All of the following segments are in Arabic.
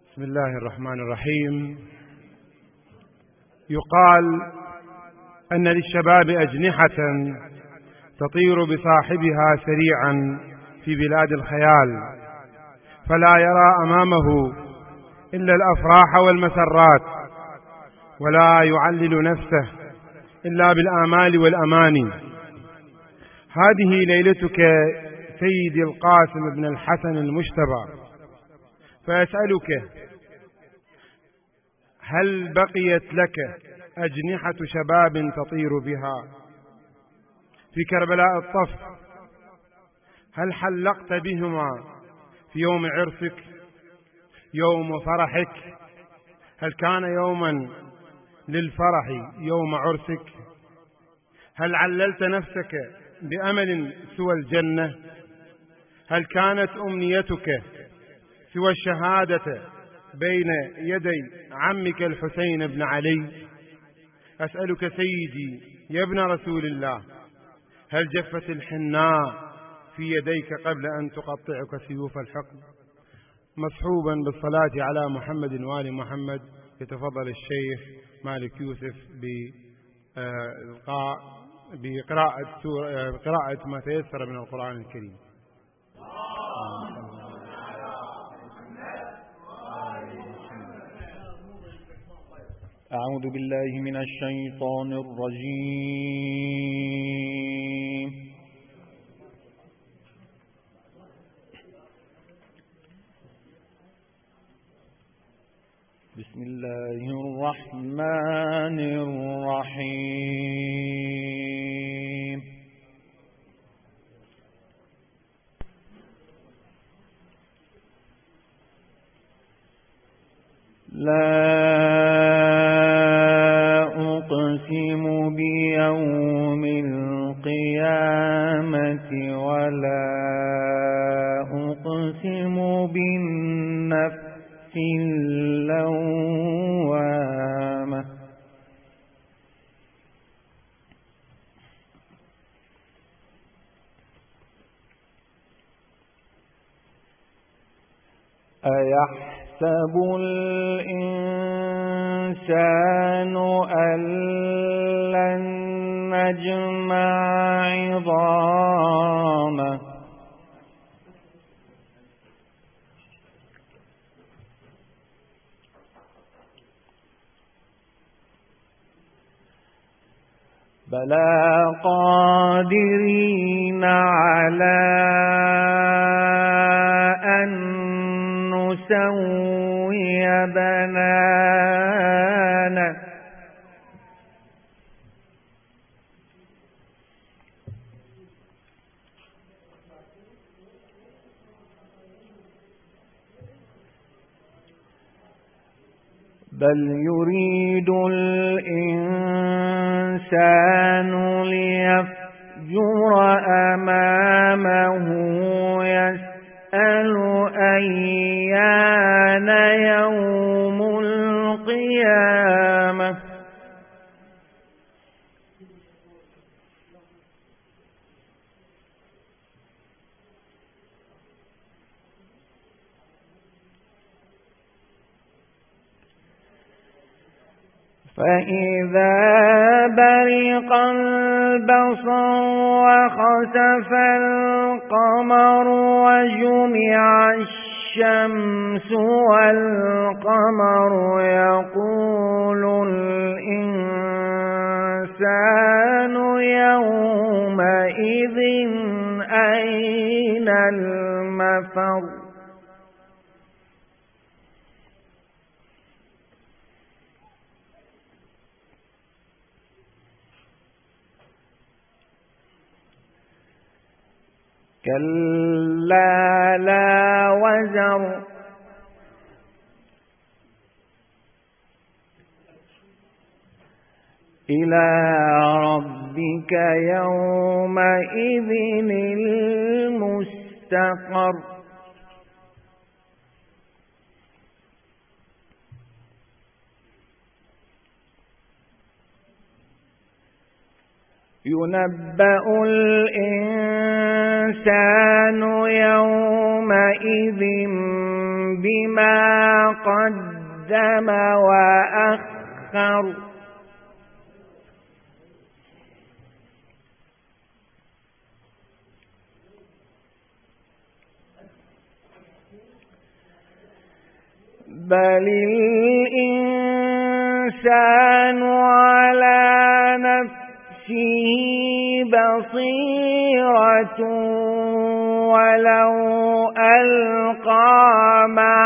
بسم الله الرحمن الرحيم. يقال أن للشباب أجنحة تطير بصاحبها سريعا في بلاد الخيال، فلا يرى أمامه إلا الأفراح والمسرات، ولا يعلل نفسه إلا بالآمال والأماني. هذه ليلتك سيدي القاسم بن الحسن المجتبى، فأسألك: هل بقيت لك أجنحة شباب تطير بها في كربلاء الطف؟ هل حلقت بهما في يوم عرسك، يوم فرحك؟ هل كان يوما للفرح يوم عرسك؟ هل عللت نفسك بأمل سوى الجنة؟ هل كانت أمنيتك سوى الشهادة بين يدي عمك الحسين بن علي؟ أسألك سيدي يا ابن رسول الله: هل جفت الحناء في يديك قبل أن تقطعك سيوف الحكم؟ مصحوبا بالصلاة على محمد وآل محمد، يتفضل الشيخ مالك يوسف بقراءة ما تيسر من القرآن الكريم. أعوذ بالله من الشيطان الرجيم. بسم الله الرحمن الرحيم. لا أقسم بيوم القيامة ولا أقسم بالنفس اللوامة. أيحسب الإنسان أن لن نجمع عظامه؟ بلى قادرين على أن نسوي بنانه. بل يريد الإنسان ليفجر أمامه يسأل أيان يوم القيامة. فإذا برق البصر وخسف القمر وجمع الشمس والقمر يقول الإنسان يومئذ أين المفر؟ كلا لا وزر إلى ربك يومئذ المستقر. ينبأ الإنسان يومئذ بما قدم وأخر بل الإنسان على نفسه بصيرة ولو ألقى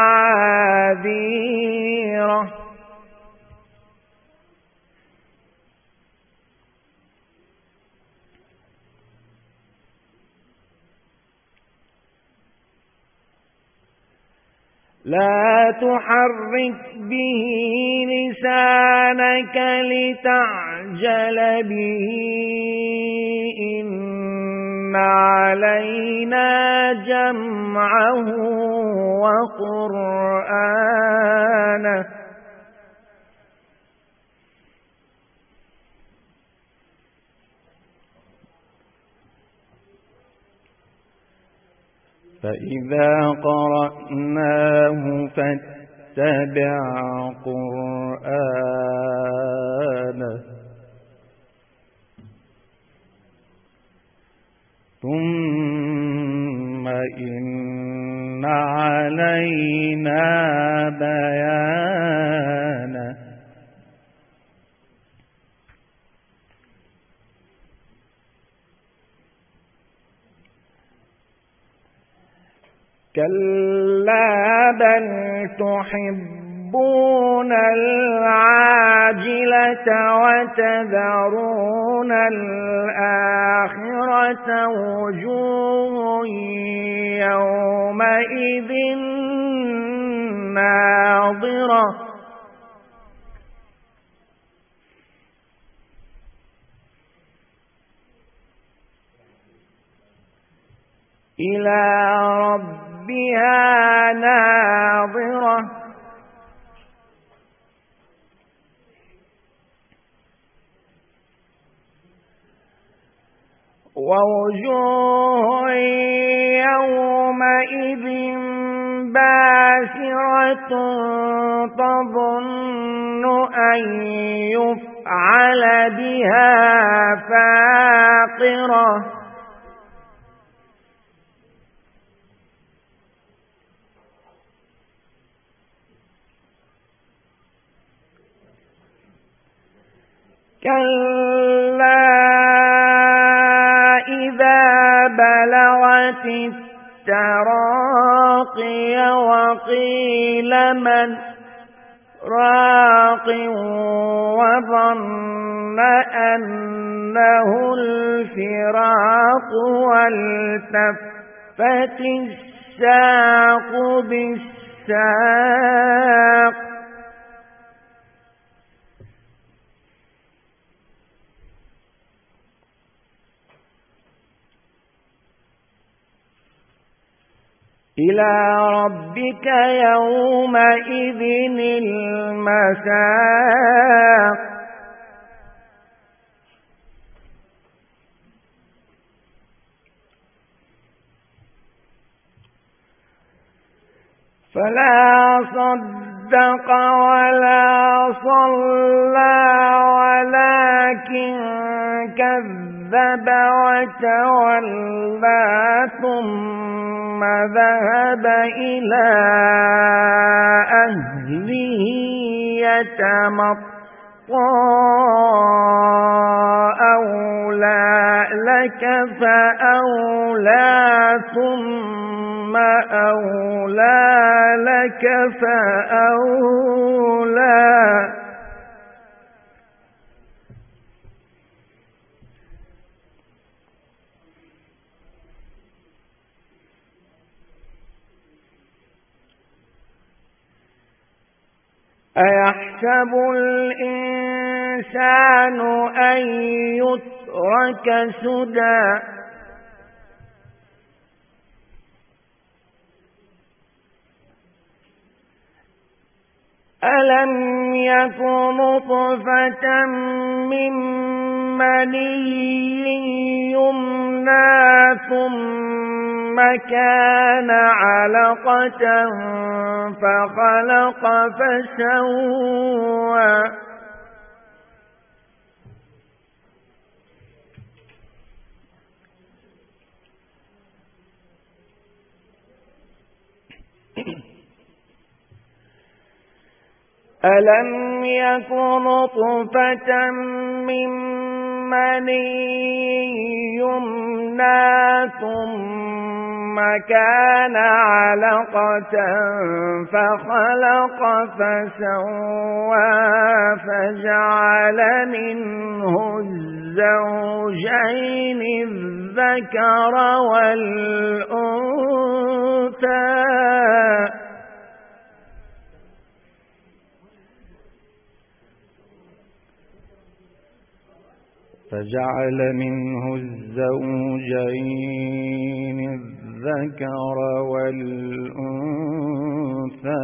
معاذيره لا تحرك به لسانك لتعجل به إن علينا جمعه وقرآنه فإذا قرأناه فاتبع قرآنه ثم إن علينا بيانه كلا بل تحبون العاجلة وتذرون الآخرة وجوه يومئذ ناظرة إلى ربها ناظرة ووجوه يومئذ باسرة تظن أن يفعل بها فاقرة كلا إذا بلغت التراقي وقيل من راق وظن أنه الفراق والتفت الساق بالساق إلى ربك يومئذ المساق فلا صدق ولا صلى ولكن كذب وتولى ثم ذهب إلى أهله يتمطى أولى لك فأولى ثم أولى لك فأولى أيحسب الإنسان أن يترك سدى ألم يكن نطفة من مني يمنى ثم كان علقة فخلق فسوى ألم يك نطفة من مني يمنى ثم كان علقة فخلق فسوى فجعل منه الزوجين الذكر والأنثى الذكر والأنثى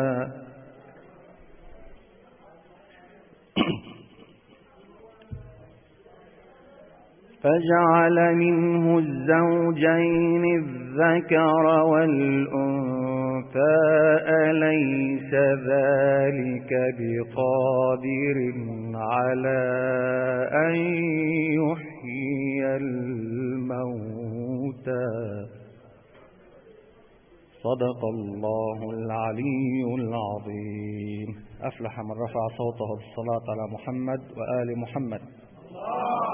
فجعل منه الزوجين الذكر والأنثى أليس ذلك بقادر على أن يحيي الموتى صدق الله العلي العظيم. أفلح من رفع صوته بالصلاة على محمد وآل محمد.